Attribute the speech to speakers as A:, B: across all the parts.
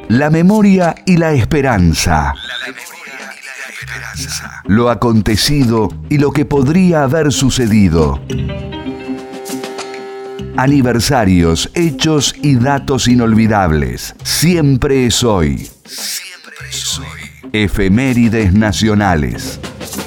A: La memoria y la esperanza. Lo acontecido y lo que podría haber sucedido. Aniversarios, hechos y datos inolvidables. Siempre es hoy. Siempre es hoy. Efemérides nacionales.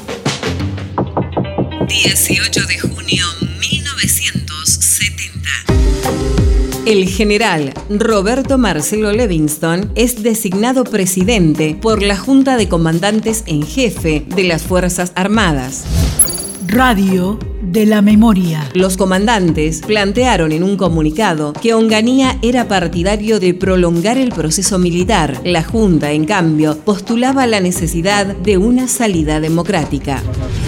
B: 18 de junio 1970. El general Roberto Marcelo Livingston es designado presidente por la Junta de Comandantes en Jefe de las Fuerzas Armadas.
C: Radio de la Memoria.
B: Los comandantes plantearon en un comunicado que Onganía era partidario de prolongar el proceso militar. La Junta, en cambio, postulaba la necesidad de una salida democrática.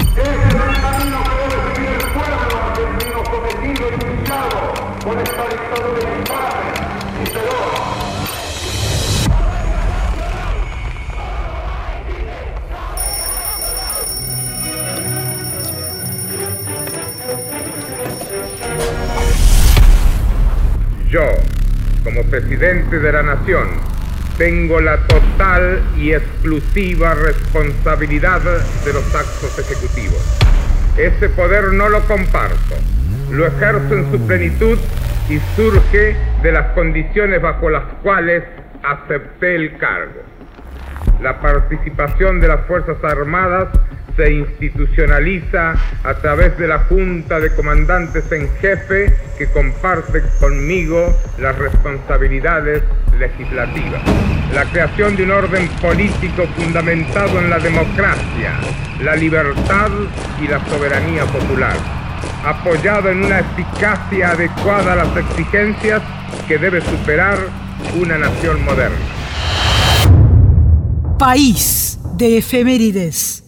D: Yo, como presidente de la nación, tengo la total y exclusiva responsabilidad de los actos ejecutivos. Ese poder no lo comparto, lo ejerzo en su plenitud y surge de las condiciones bajo las cuales acepté el cargo. La participación de las Fuerzas Armadas se institucionaliza a través de la Junta de Comandantes en Jefe, que comparte conmigo las responsabilidades legislativas. La creación de un orden político fundamentado en la democracia, la libertad y la soberanía popular, apoyado en una eficacia adecuada a las exigencias que debe superar una nación moderna.
C: País de efemérides.